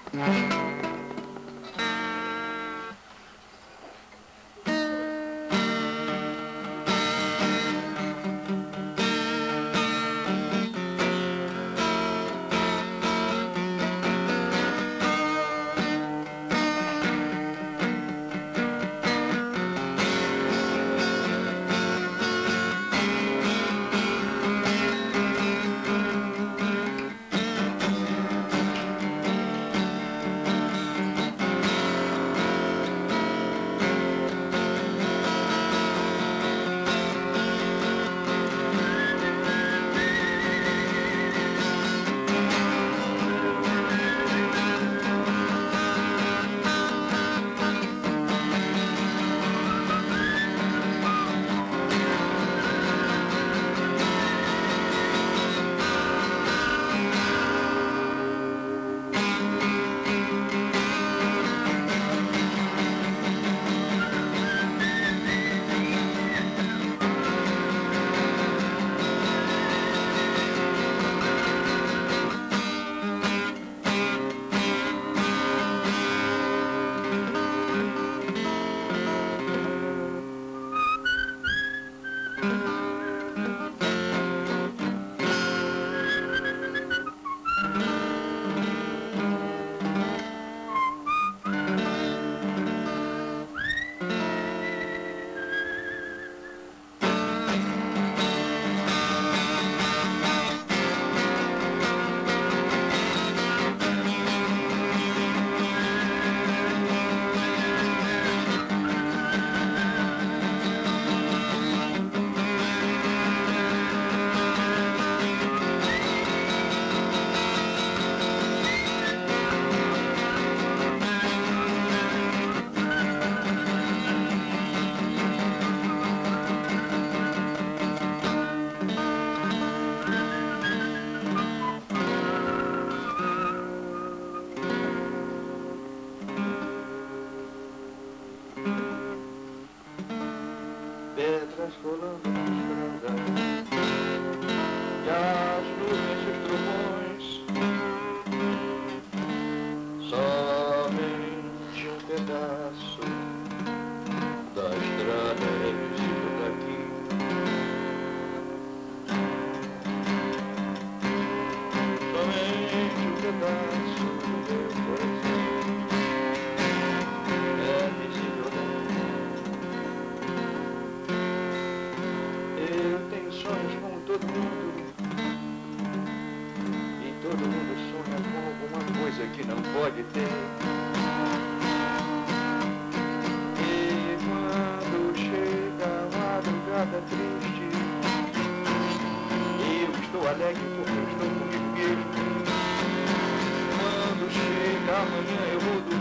Pedras rolando na estrada e as nuvens e os trovões, somente um pedaço da estrada é visível daqui. Somente um pedaço do meu coração é visível daqui. Eu tenho sonhos como todo mundo, e todo mundo sonha com alguma coisa que não pode ter. E quando chega a madrugada triste, eu estou alegre porque eu estou comigo mesmo. Quando chega amanhã eu vou dormir.